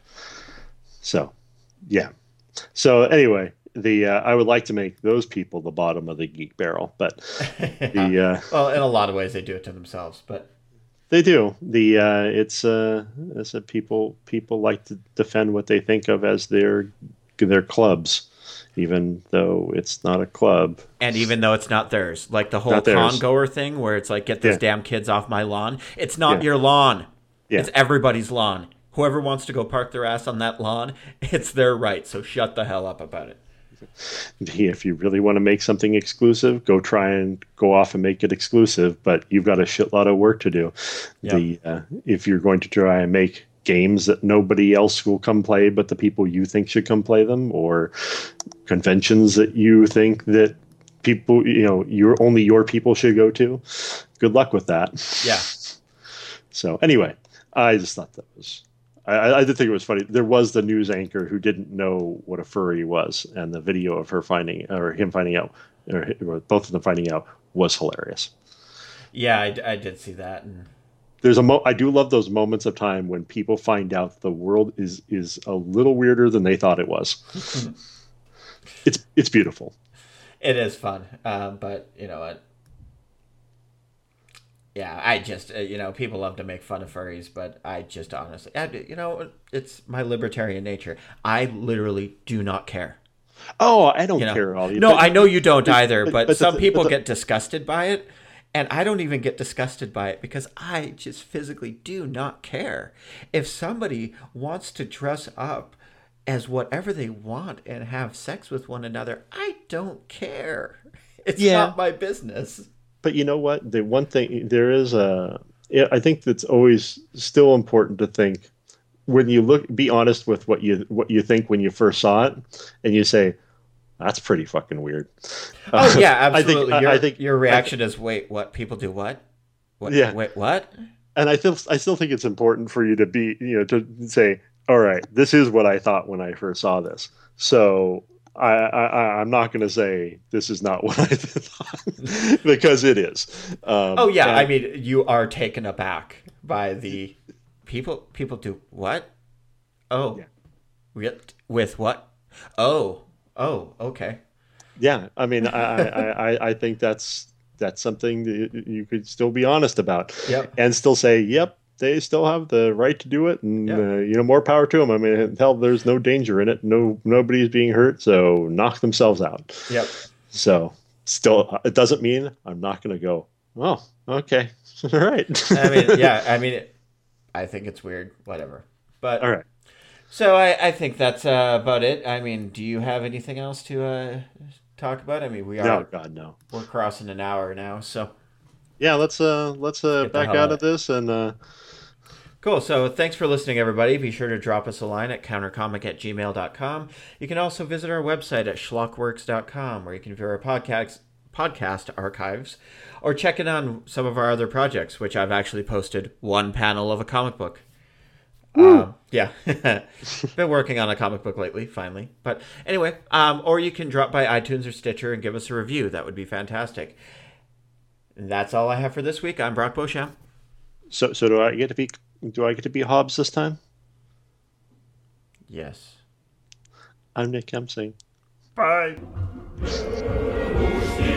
So, yeah. So anyway, the uh, I would like to make those people the bottom of the geek barrel, but the uh, well, in a lot of ways they do it to themselves, but they do. The uh, it's uh, it's a people people like to defend what they think of as their their clubs, even though it's not a club, and even though it's not theirs. Like the whole Not theirs. con goer thing, where it's like, get those Yeah. damn kids off my lawn. It's not Yeah. your lawn. Yeah. It's everybody's lawn. Whoever wants to go park their ass on that lawn, it's their right. So shut the hell up about it. If you really want to make something exclusive, go try and go off and make it exclusive. But you've got a shitload of work to do. Yep. The uh, if you're going to try and make games that nobody else will come play, but the people you think should come play them, or conventions that you think that people, you know, you're only your people should go to. Good luck with that. Yeah. So anyway, I just thought that was. I, I did think it was funny. There was the news anchor who didn't know what a furry was, and the video of her finding, or him finding out, or, or both of them finding out, was hilarious. Yeah, I, I did see that. And There's a mo- I do love those moments of time when people find out the world is is a little weirder than they thought it was. it's it's beautiful. it is fun. Um, but, you know what? Yeah, I just, uh, you know, people love to make fun of furries, but I just honestly, I, you know, it's my libertarian nature. I literally do not care. Oh, I don't You know? care at all. No, But- I know you don't either, but- but, but some the- people but the- get disgusted by it, and I don't even get disgusted by it because I just physically do not care. If somebody wants to dress up as whatever they want and have sex with one another, I don't care. It's Yeah. not my business. But you know what? The one thing there is a, I think that's always still important to think when you look. Be honest with what you what you think when you first saw it, and you say, "That's pretty fucking weird." Oh yeah, I think- absolutely. I- your, I think- your reaction is, "Wait, what? People do what? What? Yeah. Wait, what?" And I still I still think it's important for you to be you know to say, "All right, this is what I thought when I first saw this." So. I, I, I'm not going to say this is not what I thought because it is. Um, Oh yeah, and- I mean, you are taken aback by the people. People do what? Oh, Yeah. Re- with what? Oh, oh, okay. Yeah, I mean, I, I, I, I think that's that's something that you could still be honest about, Yep. and still say, "Yep, they still have the right to do it," and Yep. uh, you know, more power to them. I mean, hell, there's no danger in it. No, nobody's being hurt, so knock themselves out. Yep. So, still, it doesn't mean I'm not going to go. Oh, okay, all right. I mean, yeah. I mean, it, I think it's weird. Whatever. But all right. so I, I think that's uh, about it. I mean, do you have anything else to uh, talk about? I mean, we are No, God, no. we're crossing an hour now, so. Yeah, let's uh, let's uh, Get the back hell out out. of this and. Uh, Cool. So thanks for listening, everybody. Be sure to drop us a line at countercomic at gmail dot com. You can also visit our website at schlockworks dot com, where you can view our podcast, podcast archives or check in on some of our other projects, which I've actually posted one panel of a comic book. Um, yeah. Been working on a comic book lately, finally. But anyway, um, or you can drop by iTunes or Stitcher and give us a review. That would be fantastic. And that's all I have for this week. I'm Brock Beauchamp. so, so do I get to be? Do I get to be Hobbs this time? Yes. I'm Nick Kempsing. Bye. Who's